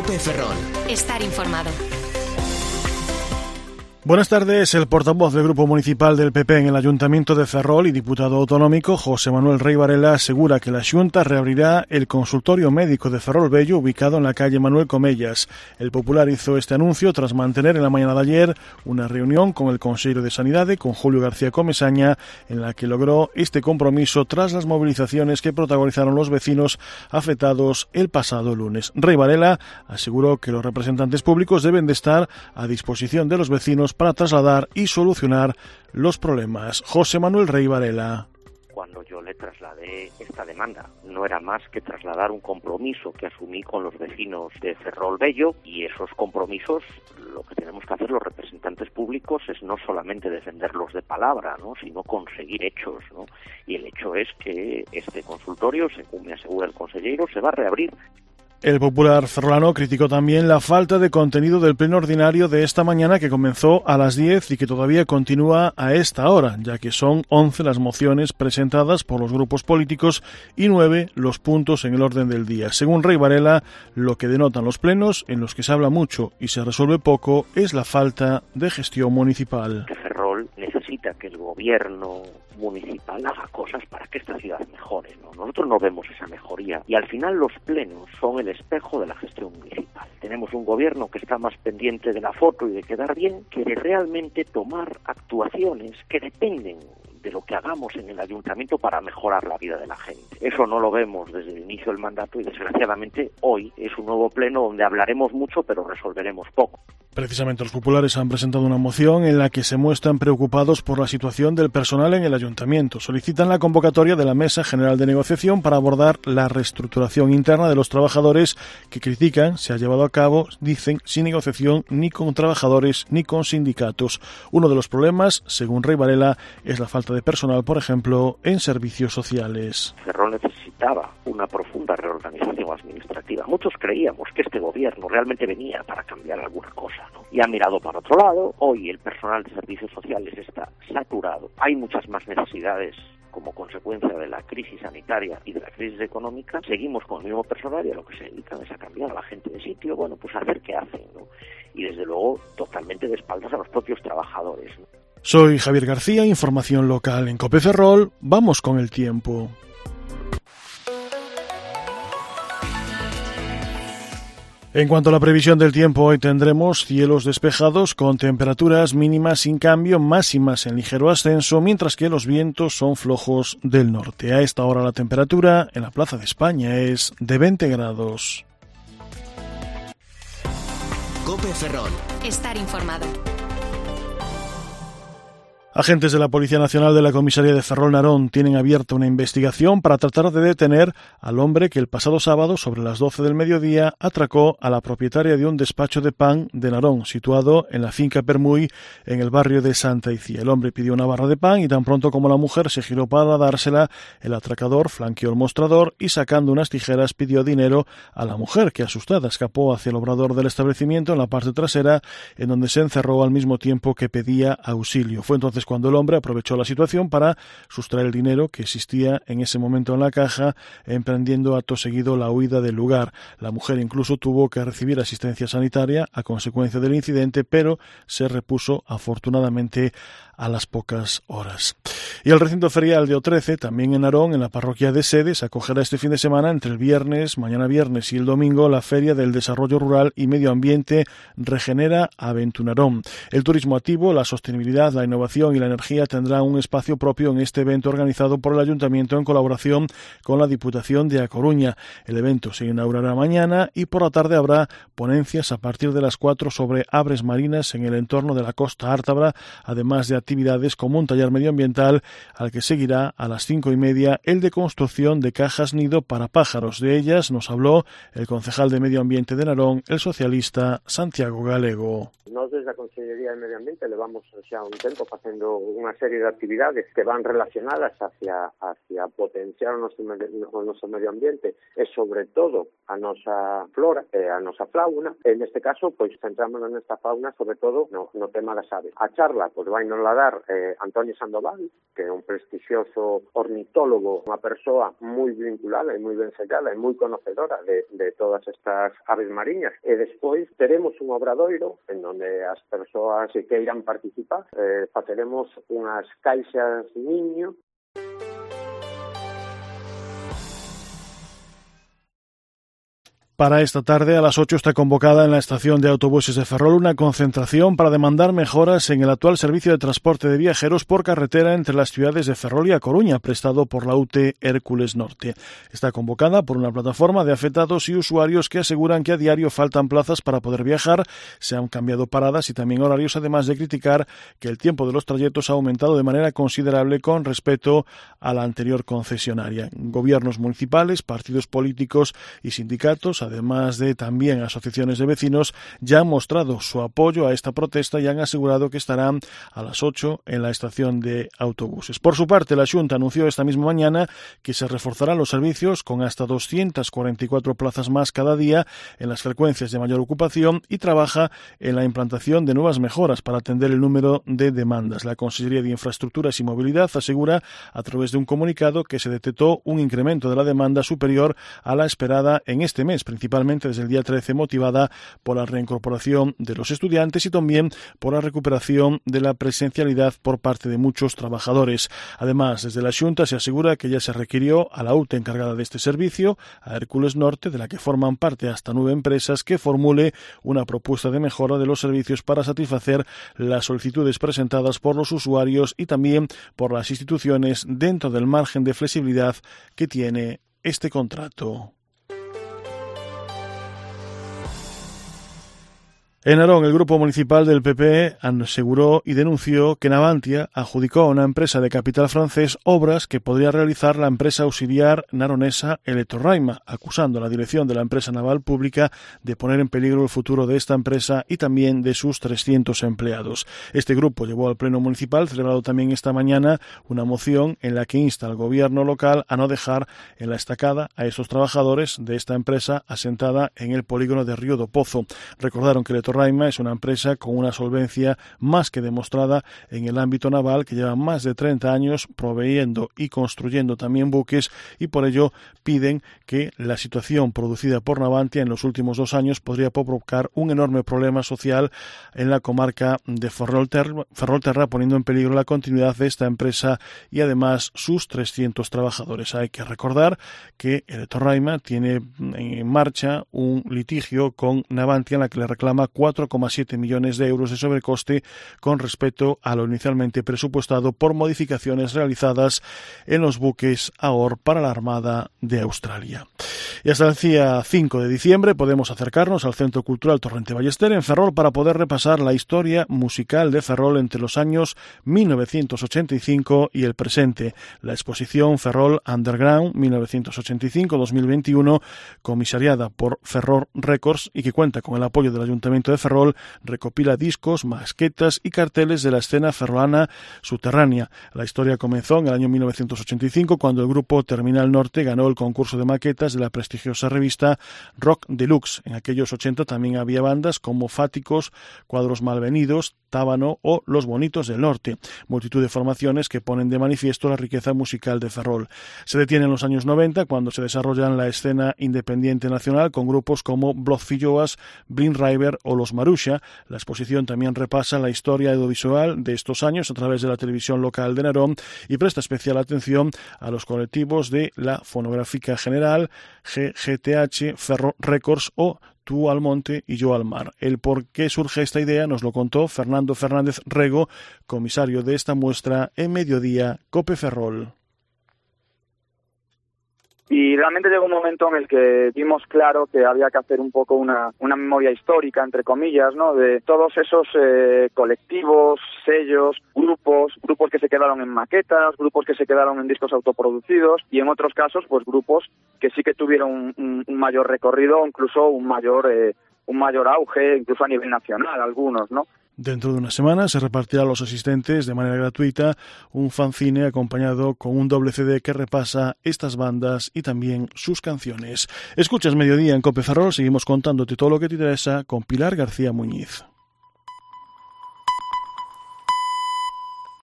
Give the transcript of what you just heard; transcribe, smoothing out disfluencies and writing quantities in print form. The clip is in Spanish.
COPE Ferrol. Estar informado. Buenas tardes. El portavoz del Grupo Municipal del PP en el Ayuntamiento de Ferrol y diputado autonómico, José Manuel Rey Varela, asegura que la Xunta reabrirá el consultorio médico de Ferrol Bello, ubicado en la calle Manuel Comellas. El Popular hizo este anuncio tras mantener en la mañana de ayer una reunión con el consejero de Sanidade, con Julio García Comesaña, en la que logró este compromiso tras las movilizaciones que protagonizaron los vecinos afectados el pasado lunes. Rey Varela aseguró que los representantes públicos deben de estar a disposición de los vecinos para trasladar y solucionar los problemas. José Manuel Rey Varela. Cuando yo le trasladé esta demanda, no era más que trasladar un compromiso que asumí con los vecinos de Ferrol Bello, y esos compromisos, lo que tenemos que hacer los representantes públicos es no solamente defenderlos de palabra, ¿no?, sino conseguir hechos, ¿no? Y el hecho es que este consultorio, según me asegura el consejero, se va a reabrir. El Popular ferrolano criticó también la falta de contenido del pleno ordinario de esta mañana, que comenzó a las 10 y que todavía continúa a esta hora, ya que son 11 las mociones presentadas por los grupos políticos y 9 los puntos en el orden del día. Según Rey Varela, lo que denotan los plenos en los que se habla mucho y se resuelve poco es la falta de gestión municipal. Ferrol necesita que el gobierno municipal haga cosas para que esta ciudad mejore, ¿no? Nosotros no vemos esa mejoría y al final los plenos son el espejo de la gestión municipal. Tenemos un gobierno que está más pendiente de la foto y de quedar bien que de realmente tomar actuaciones que dependen de lo que hagamos en el ayuntamiento para mejorar la vida de la gente. Eso no lo vemos desde el inicio del mandato y desgraciadamente hoy es un nuevo pleno donde hablaremos mucho pero resolveremos poco. Precisamente los populares han presentado una moción en la que se muestran preocupados por la situación del personal en el ayuntamiento. Solicitan la convocatoria de la Mesa General de Negociación para abordar la reestructuración interna de los trabajadores, que critican se ha llevado a cabo, dicen, sin negociación ni con trabajadores ni con sindicatos. Uno de los problemas, según Rey Varela, es la falta de personal, por ejemplo, en servicios sociales. Ferrol necesitaba una profunda reorganización administrativa. Muchos creíamos que este gobierno realmente venía para cambiar alguna cosa, ¿no? Y ha mirado para otro lado. Hoy el personal de servicios sociales está saturado. Hay muchas más necesidades como consecuencia de la crisis sanitaria y de la crisis económica. Seguimos con el mismo personal y a lo que se dedican es a cambiar a la gente de sitio, bueno, pues a ver qué hacen, ¿no? Y desde luego totalmente de espaldas a los propios trabajadores, ¿no? Soy Javier García, información local en COPE Ferrol. Vamos con el tiempo. En cuanto a la previsión del tiempo, hoy tendremos cielos despejados con temperaturas mínimas sin cambio, máximas en ligero ascenso, mientras que los vientos son flojos del norte. A esta hora la temperatura en la Plaza de España es de 20 grados. COPE Ferrol. Estar informado. Agentes de la Policía Nacional de la Comisaría de Ferrol Narón tienen abierta una investigación para tratar de detener al hombre que el pasado sábado, sobre las 12 del mediodía, atracó a la propietaria de un despacho de pan de Narón, situado en la finca Permuy, en el barrio de Santa Icía. El hombre pidió una barra de pan y tan pronto como la mujer se giró para dársela, el atracador flanqueó el mostrador y, sacando unas tijeras, pidió dinero a la mujer, que asustada escapó hacia el obrador del establecimiento en la parte trasera, en donde se encerró al mismo tiempo que pedía auxilio. Fue entonces cuando el hombre aprovechó la situación para sustraer el dinero que existía en ese momento en la caja, emprendiendo acto seguido la huida del lugar. La mujer incluso tuvo que recibir asistencia sanitaria a consecuencia del incidente, pero se repuso afortunadamente a las pocas horas. Y el recinto ferial de O13, también en Narón, en la parroquia de Sedes, acogerá este fin de semana, entre el viernes, mañana viernes y el domingo, la Feria del Desarrollo Rural y Medio Ambiente Regenera Aventunarón. El turismo activo, la sostenibilidad, la innovación y la energía tendrán un espacio propio en este evento organizado por el Ayuntamiento en colaboración con la Diputación de A Coruña. El evento se inaugurará mañana y por la tarde habrá ponencias a partir de las 4 sobre aves marinas en el entorno de la costa Ártabra, además de actividades como un taller medioambiental al que seguirá a las 5:30 el de construcción de cajas nido para pájaros. De ellas nos habló el concejal de Medio Ambiente de Narón, el socialista Santiago Galego. Nós desde a Consellería de Medio Ambiente levamos xa un tempo facendo unha serie de actividades que van relacionadas hacia potenciar o noso medio ambiente e sobre todo a nosa flora e a nosa fauna. En este caso, pois centrámonos nesta fauna sobre todo no tema das aves. A charla, pois vai nos la a dar Antonio Sandoval, que é un prestigioso ornitólogo, unha persoa moi vinculada e moi ben sellada e moi conocedora de todas estas aves mariñas. E despois teremos un obradoiro en onde as persoas que queiran participar faceremos unhas caixas niño. Para esta tarde, a las 8, está convocada en la estación de autobuses de Ferrol una concentración para demandar mejoras en el actual servicio de transporte de viajeros por carretera entre las ciudades de Ferrol y A Coruña, prestado por la UTE Hércules Norte. Está convocada por una plataforma de afectados y usuarios que aseguran que a diario faltan plazas para poder viajar, se han cambiado paradas y también horarios, además de criticar que el tiempo de los trayectos ha aumentado de manera considerable con respecto a la anterior concesionaria. Gobiernos municipales, partidos políticos y sindicatos, además de también asociaciones de vecinos, ya han mostrado su apoyo a esta protesta y han asegurado que estarán a las 8 en la estación de autobuses. Por su parte, la Xunta anunció esta misma mañana que se reforzarán los servicios con hasta 244 plazas más cada día en las frecuencias de mayor ocupación y trabaja en la implantación de nuevas mejoras para atender el número de demandas. La Consellería de Infraestructuras y Movilidad asegura a través de un comunicado que se detectó un incremento de la demanda superior a la esperada en este mes, principalmente desde el día 13, motivada por la reincorporación de los estudiantes y también por la recuperación de la presencialidad por parte de muchos trabajadores. Además, desde la Xunta se asegura que ya se requirió a la UTE encargada de este servicio, a Hércules Norte, de la que forman parte hasta 9 empresas, que formule una propuesta de mejora de los servicios para satisfacer las solicitudes presentadas por los usuarios y también por las instituciones dentro del margen de flexibilidad que tiene este contrato. En Narón, el grupo municipal del PP aseguró y denunció que Navantia adjudicó a una empresa de capital francés obras que podría realizar la empresa auxiliar naronesa Electroraima, acusando a la dirección de la empresa naval pública de poner en peligro el futuro de esta empresa y también de sus 300 empleados. Este grupo llevó al Pleno Municipal, celebrado también esta mañana, una moción en la que insta al gobierno local a no dejar en la estacada a estos trabajadores de esta empresa asentada en el polígono de Río do Pozo. Recordaron que Electroraima es una empresa con una solvencia más que demostrada en el ámbito naval, que lleva más de 30 años proveyendo y construyendo también buques, y por ello piden que la situación producida por Navantia en los últimos 2 años podría provocar un enorme problema social en la comarca de Ferrolterra, poniendo en peligro la continuidad de esta empresa y además sus 300 trabajadores. Hay que recordar que Electroraima tiene en marcha un litigio con Navantia en la que le reclama 4,7 millones de euros de sobrecoste con respecto a lo inicialmente presupuestado por modificaciones realizadas en los buques AOR para la Armada de Australia. Y hasta el día 5 de diciembre podemos acercarnos al Centro Cultural Torrente Ballester en Ferrol para poder repasar la historia musical de Ferrol entre los años 1985 y el presente. La exposición Ferrol Underground 1985-2021, comisariada por Ferrol Records y que cuenta con el apoyo del Ayuntamiento de Ferrol, recopila discos, maquetas y carteles de la escena ferrolana subterránea. La historia comenzó en el año 1985 cuando el grupo Terminal Norte ganó el concurso de maquetas de la prestigiosa revista Rock Deluxe. En aquellos 80 también había bandas como Fáticos, Cuadros Malvenidos, Tábano o Los Bonitos del Norte, multitud de formaciones que ponen de manifiesto la riqueza musical de Ferrol. Se detiene en los años 90 cuando se desarrolla la escena independiente nacional con grupos como Blood Filloas, Blind River o Los Marusha. La exposición también repasa la historia audiovisual de estos años a través de la televisión local de Narón y presta especial atención a los colectivos de la Fonográfica General, GGTH, Ferro Records o Tú al monte y yo al mar. El por qué surge esta idea nos lo contó Fernando Fernández Rego, comisario de esta muestra en Mediodía Cope Ferrol. Y realmente llegó un momento en el que vimos claro que había que hacer un poco una memoria histórica, entre comillas, ¿no? De todos esos colectivos, sellos, grupos que se quedaron en maquetas, grupos que se quedaron en discos autoproducidos y en otros casos, pues grupos que sí que tuvieron un mayor recorrido, incluso un mayor auge, incluso a nivel nacional, algunos, ¿no? Dentro de una semana se repartirá a los asistentes de manera gratuita un fanzine acompañado con un doble CD que repasa estas bandas y también sus canciones. Escuchas Mediodía en Cope Ferrol, seguimos contándote todo lo que te interesa con Pilar García Muñiz.